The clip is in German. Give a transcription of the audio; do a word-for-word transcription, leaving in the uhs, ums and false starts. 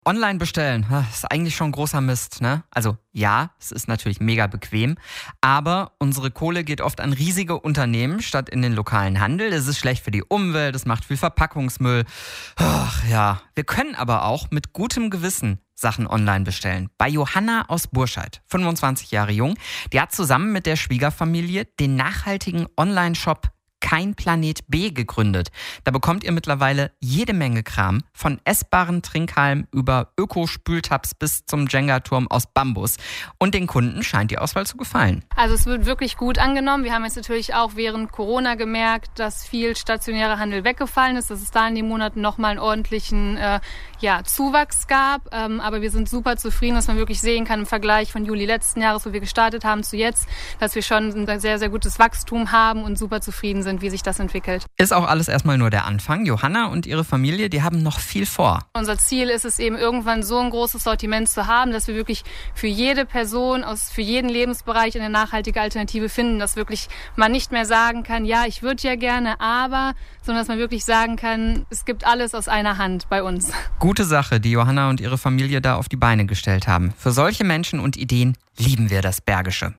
Online bestellen, ist eigentlich schon großer Mist, ne? Also ja, es ist natürlich mega bequem, aber unsere Kohle geht oft an riesige Unternehmen statt in den lokalen Handel. Es ist schlecht für die Umwelt, es macht viel Verpackungsmüll. Ach ja, wir können aber auch mit gutem Gewissen Sachen online bestellen. Bei Johanna aus Burscheid, fünfundzwanzig Jahre jung, die hat zusammen mit der Schwiegerfamilie den nachhaltigen Online-Shop Kein Planet B gegründet. Da bekommt ihr mittlerweile jede Menge Kram, von essbaren Trinkhalmen über Öko-Spültabs bis zum Jenga-Turm aus Bambus. Und den Kunden scheint die Auswahl zu gefallen. Also es wird wirklich gut angenommen. Wir haben jetzt natürlich auch während Corona gemerkt, dass viel stationärer Handel weggefallen ist, dass es da in den Monaten nochmal einen ordentlichen äh, ja, Zuwachs gab. Ähm, aber wir sind super zufrieden, dass man wirklich sehen kann im Vergleich von Juli letzten Jahres, wo wir gestartet haben, zu jetzt, dass wir schon ein sehr, sehr gutes Wachstum haben und super zufrieden sind, wie sich das entwickelt. Ist auch alles erstmal nur der Anfang. Johanna und ihre Familie, die haben noch viel vor. Unser Ziel ist es eben, irgendwann so ein großes Sortiment zu haben, dass wir wirklich für jede Person, aus für jeden Lebensbereich eine nachhaltige Alternative finden, dass wirklich man nicht mehr sagen kann, ja, ich würde ja gerne, aber, sondern dass man wirklich sagen kann, es gibt alles aus einer Hand bei uns. Gute Sache, die Johanna und ihre Familie da auf die Beine gestellt haben. Für solche Menschen und Ideen lieben wir das Bergische.